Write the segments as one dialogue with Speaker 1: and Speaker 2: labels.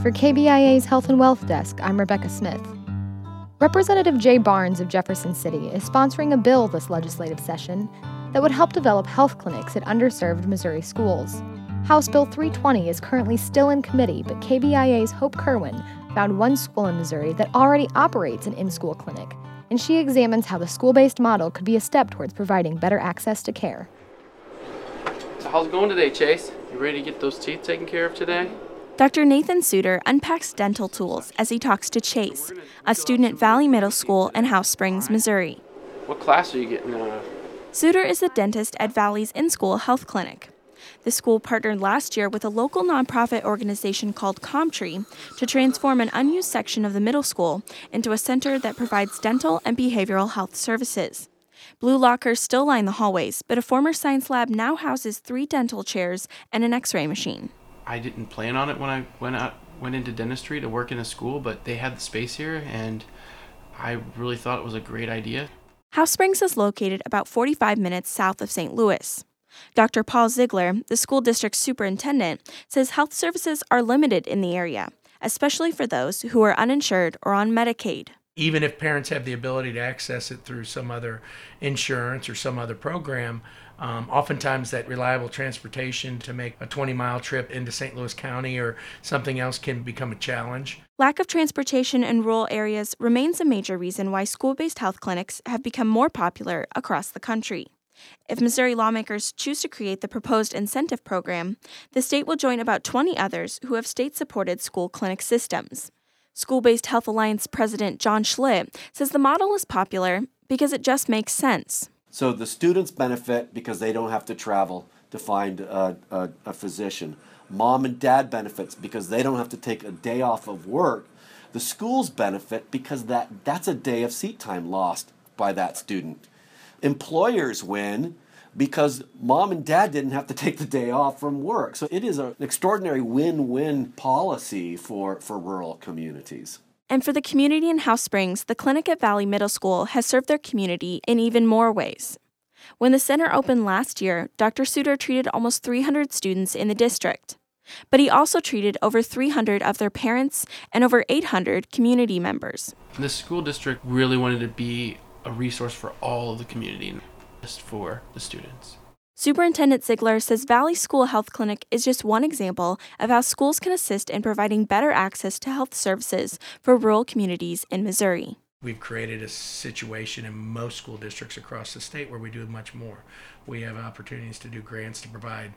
Speaker 1: For KBIA's Health and Wealth Desk, I'm Rebecca Smith. Representative Jay Barnes of Jefferson City is sponsoring a bill this legislative session that would help develop health clinics at underserved Missouri schools. House Bill 320 is currently still in committee, but KBIA's Hope Kerwin found one school in Missouri that already operates an in-school clinic, and she examines how the school-based model could be a step towards providing better access to care.
Speaker 2: So how's it going today, Chase? You ready to get those teeth taken care of today?
Speaker 3: Dr. Nathan Suter unpacks dental tools as he talks to Chase, a student at Valley Middle School in House Springs, Missouri.
Speaker 2: What class are you getting out of?
Speaker 3: Suter is the dentist at Valley's in-school health clinic. The school partnered last year with a local nonprofit organization called ComTree to transform an unused section of the middle school into a center that provides dental and behavioral health services. Blue lockers still line the hallways, but a former science lab now houses 3 dental chairs and an x-ray machine.
Speaker 2: I didn't plan on it when I went into dentistry to work in a school, but they had the space here, and I really thought it was a great idea.
Speaker 3: House Springs is located about 45 minutes south of St. Louis. Dr. Paul Ziegler, the school district's superintendent, says health services are limited in the area, especially for those who are uninsured or on Medicaid.
Speaker 4: Even if parents have the ability to access it through some other insurance or some other program, oftentimes that reliable transportation to make a 20-mile trip into St. Louis County or something else can become a challenge.
Speaker 3: Lack of transportation in rural areas remains a major reason why school-based health clinics have become more popular across the country. If Missouri lawmakers choose to create the proposed incentive program, the state will join about 20 others who have state-supported school clinic systems. School-Based Health Alliance President John Schlitt says the model is popular because it just makes sense.
Speaker 5: So the students benefit because they don't have to travel to find a physician. Mom and dad benefits because they don't have to take a day off of work. The schools benefit because that's a day of seat time lost by that student. Employers win because mom and dad didn't have to take the day off from work. So it is an extraordinary win-win policy for rural communities.
Speaker 3: And for the community in House Springs, the clinic at Valley Middle School has served their community in even more ways. When the center opened last year, Dr. Suter treated almost 300 students in the district. But he also treated over 300 of their parents and over 800 community members.
Speaker 2: The school district really wanted to be a resource for all of the community, not just for the students.
Speaker 3: Superintendent Ziegler says Valley School Health Clinic is just one example of how schools can assist in providing better access to health services for rural communities in Missouri.
Speaker 4: We've created a situation in most school districts across the state where we do much more. We have opportunities to do grants to provide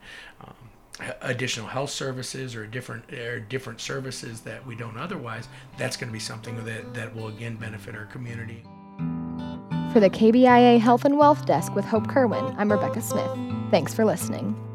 Speaker 4: additional health services or different services that we don't otherwise. That's going to be something that will again benefit our community.
Speaker 1: For the KBIA Health and Wealth Desk with Hope Kerwin, I'm Rebecca Smith. Thanks for listening.